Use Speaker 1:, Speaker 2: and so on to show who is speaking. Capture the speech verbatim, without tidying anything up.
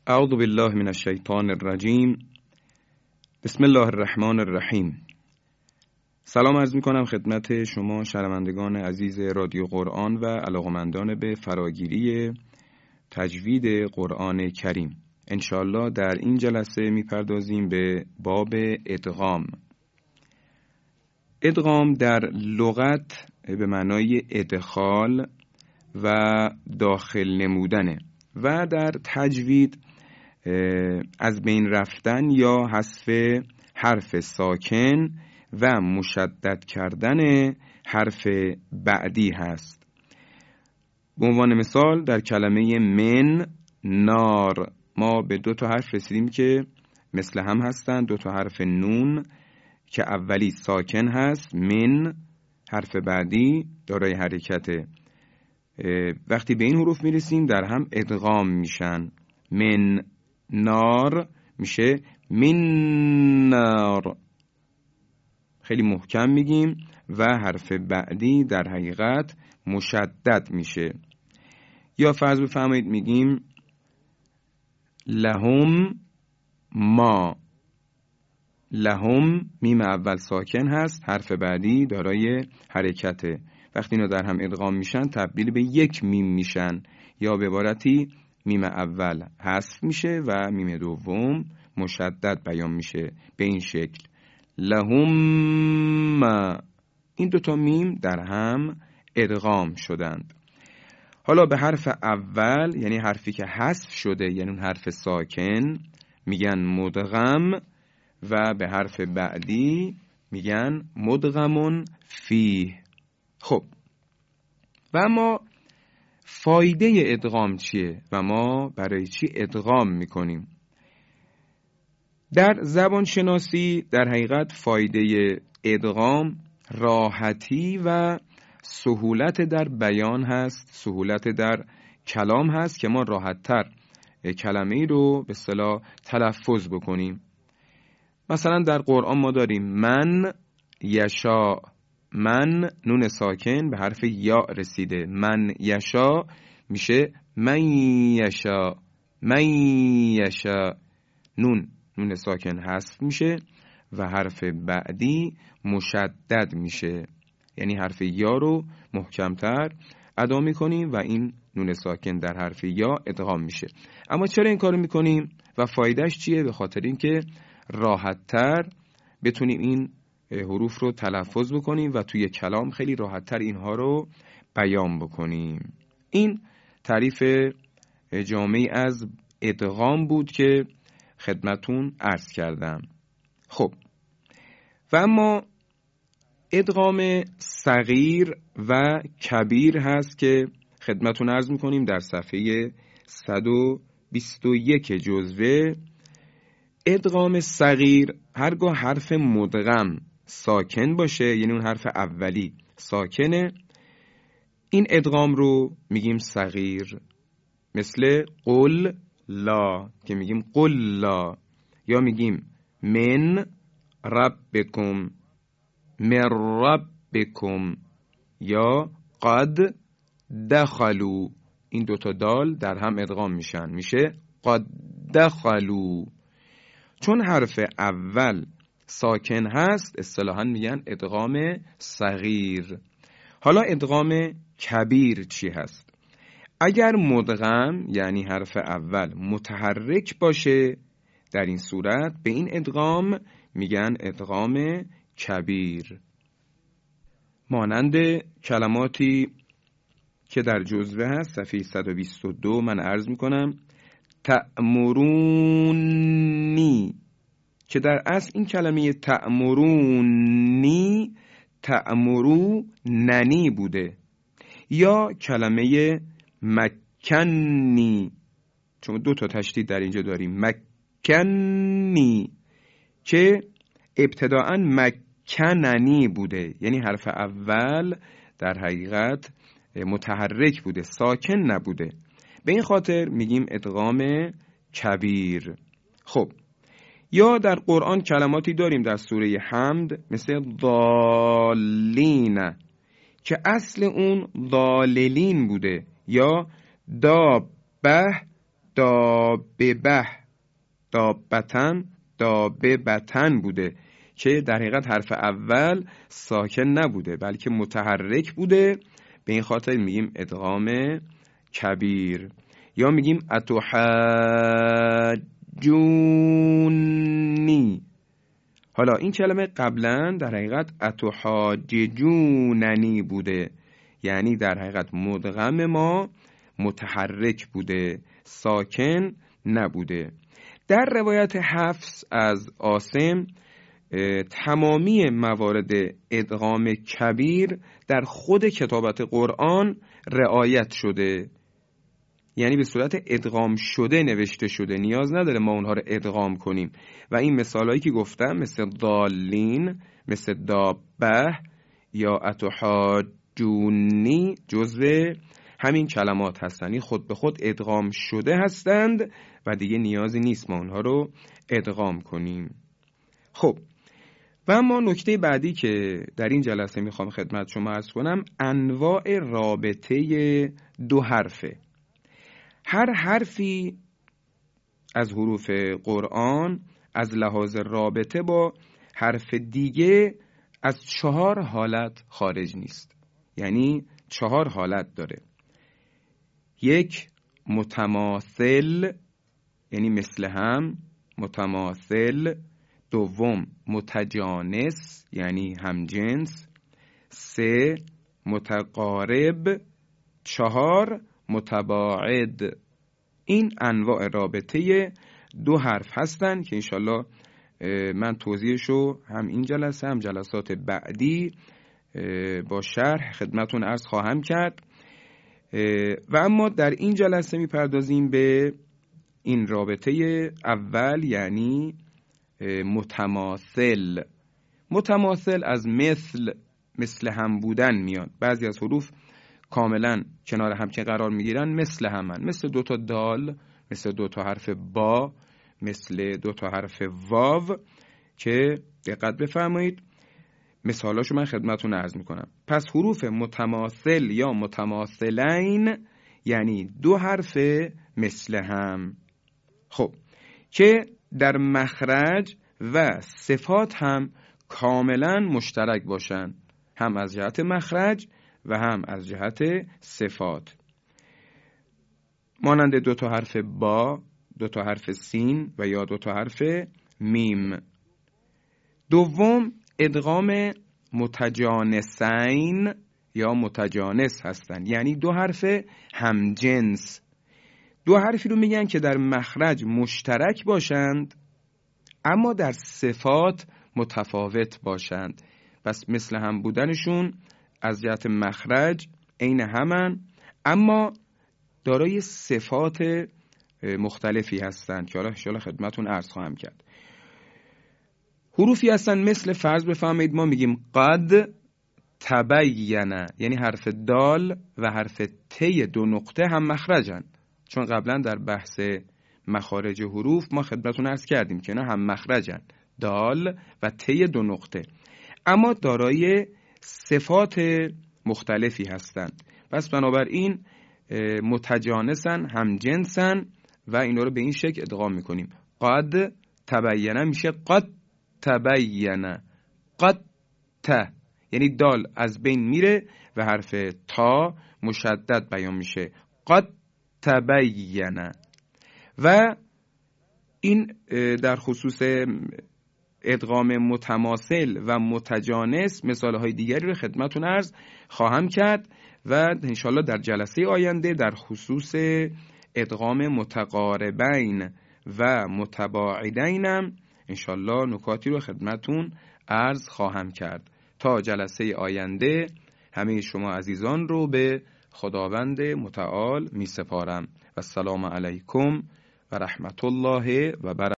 Speaker 1: اعوذ بالله من الشیطان الرجیم. بسم الله الرحمن الرحیم. سلام عرض می کنم خدمت شما شنوندگان عزیز رادیو قرآن و علاقمندان به فراگیری تجوید قرآن کریم. انشاءالله در این جلسه می پردازیم به باب ادغام. ادغام در لغت به معنای ادخال و داخل نمودنه و در تجوید از بین رفتن یا حذف حرف ساکن و مشدد کردن حرف بعدی هست. به عنوان مثال در کلمه من، نار، ما به دو تا حرف رسیدیم که مثل هم هستند. دو تا حرف نون که اولی ساکن هست، من حرف بعدی دارای حرکته. وقتی به این حروف میرسیم در هم ادغام میشن. من نار میشه من نار، خیلی محکم میگیم و حرف بعدی در حقیقت مشدد میشه. یا فرض بفرمایید میگیم لهم ما، لهم میم اول ساکن هست، حرف بعدی دارای حرکته. وقتی اینا در هم ادغام میشن تبدیل به یک میم میشن، یا به عبارتی میم اول حذف میشه و میم دوم مشدد بیان میشه به این شکل لهم ما. این دوتا میم در هم ادغام شدند. حالا به حرف اول، یعنی حرفی که حذف شده، یعنی اون حرف ساکن، میگن مدغم و به حرف بعدی میگن مدغمون فیه. خب و ما فایده ادغام چیه و ما برای چی ادغام میکنیم؟ در زبان شناسی در حقیقت فایده ادغام راحتی و سهولت در بیان هست، سهولت در کلام هست که ما راحت‌تر کلمه ای رو به اصطلاح تلفظ بکنیم. مثلا در قرآن ما داریم من یشا، من نون ساکن به حرف یا رسیده، من یشا میشه من یشا، من یشا، نون نون ساکن حذف میشه و حرف بعدی مشدد میشه، یعنی حرف یا رو محکمتر ادا میکنیم و این نون ساکن در حرف یا ادغام میشه. اما چرا این کارو میکنیم و فایدهش چیه؟ به خاطر اینکه راحت‌تر بتونیم این حروف رو تلفظ بکنیم و توی کلام خیلی راحت‌تر اینها رو بیان بکنیم. این تعریف جامعی از ادغام بود که خدمتون عرض کردم. خب و اما ادغام صغیر و کبیر هست که خدمتون عرض میکنیم در صفحه صد و بیست و یک جزوه. ادغام صغیر هرگاه حرف مدغم ساکن باشه، یعنی اون حرف اولی ساکنه، این ادغام رو میگیم صغیر. مثل قل لا که میگیم قل لا، یا میگیم من ربکم من ربکم، یا قد دخلوا. این دوتا دال در هم ادغام میشن، میشه قد دخلوا. چون حرف اول ساکن هست اصطلاحاً میگن ادغام صغیر. حالا ادغام کبیر چی هست؟ اگر مدغم یعنی حرف اول متحرک باشه، در این صورت به این ادغام میگن ادغام کبیر. مانند کلماتی که در جزوه هست صفحه صد و بیست و دو من عرض میکنم تأمرونی، که در اصل این کلمه تأمرونی تأمرو ننی بوده، یا کلمه مکنی، چون دو تا تشدید در اینجا داریم، مکنی که ابتداءً مکننی بوده، یعنی حرف اول در حقیقت متحرک بوده، ساکن نبوده. به این خاطر میگیم ادغام کبیر. خب یا در قرآن کلماتی داریم در سوره حمد مثل ضالین که اصل اون ضاللین بوده، یا دابه داببه دابتن داببتن بوده که در حقیقت حرف اول ساکن نبوده بلکه متحرک بوده. به این خاطر میگیم ادغام کبیر. یا میگیم اتحاجونی. حالا این کلمه قبلا در حقیقت اتحاججوننی بوده، یعنی در حقیقت مدغم ما متحرک بوده، ساکن نبوده. در روایت حفص از عاصم تمامی موارد ادغام کبیر در خود کتابت قرآن رعایت شده، یعنی به صورت ادغام شده نوشته شده، نیاز نداره ما اونها رو ادغام کنیم. و این مثالایی که گفتم مثل ضالین، مثل دابه یا اتحاجونی جزو همین کلمات هستند، خود به خود ادغام شده هستند و دیگه نیازی نیست ما اونها رو ادغام کنیم. خب و اما نکته بعدی که در این جلسه میخوام خدمت شما عرض کنم انواع رابطه دو حرفه. هر حرفی از حروف قرآن از لحاظ رابطه با حرف دیگه از چهار حالت خارج نیست، یعنی چهار حالت داره. یک، متماثل، یعنی مثل هم، متماثل. دوم، متجانس، یعنی همجنس. سه، متقارب. چهار، متباعد. این انواع رابطه دو حرف هستن که انشالله من توضیحشو هم این جلسه هم جلسات بعدی با شرح خدمتون عرض خواهم کرد. و اما در این جلسه میپردازیم به این رابطه اول، یعنی متماثل. متماثل از مثل، مثل هم بودن میاد. بعضی از حروف کاملا کنار هم که قرار میگیرن مثل همن، مثل دو تا دال، مثل دو تا حرف با، مثل دو تا حرف واو که دقت بفرمایید مثالاشو من خدمتون عرض میکنم. پس حروف متماثل یا متماثلین یعنی دو حرف مثل هم، خب که در مخرج و صفات هم کاملا مشترک باشن، هم از جهت مخرج و هم از جهت صفات، مانند دو تا حرف با، دو تا حرف سین و یا دو تا حرف میم. دوم، ادغام متجانسین یا متجانس هستند، یعنی دو حرف همجنس. دو حرفی رو میگن که در مخرج مشترک باشند اما در صفات متفاوت باشند. پس مثل هم بودنشون از جهت مخرج عین همن اما دارای صفات مختلفی هستند که حالا ان شاءالله خدمتون عرض خواهم کرد. حروفی هستن مثل فرض بفرمایید ما میگیم قد تبینه، یعنی حرف دال و حرف ت دو نقطه هم مخرجن، چون قبلا در بحث مخارج حروف ما خدمتون عرض کردیم که اینا هم مخرجن، دال و ت دو نقطه، اما دارای صفات مختلفی هستند. پس بنابراین متجانسن، هم جنسن و اینا رو به این شکل ادغام میکنیم. قد تبینه میشه قد تبینه، قد ت، یعنی دال از بین میره و حرف تا مشدد بیان میشه، قد تبینه. و این در خصوص ادغام متماثل و متجانس مثالهای دیگری رو خدمتون عرض خواهم کرد و انشالله در جلسه آینده در خصوص ادغام متقاربین و متباعدین هم انشالله نکاتی رو خدمتون عرض خواهم کرد. تا جلسه آینده همه شما عزیزان رو به خداوند متعال می سپارم و السلام علیکم و رحمت الله و برکاته.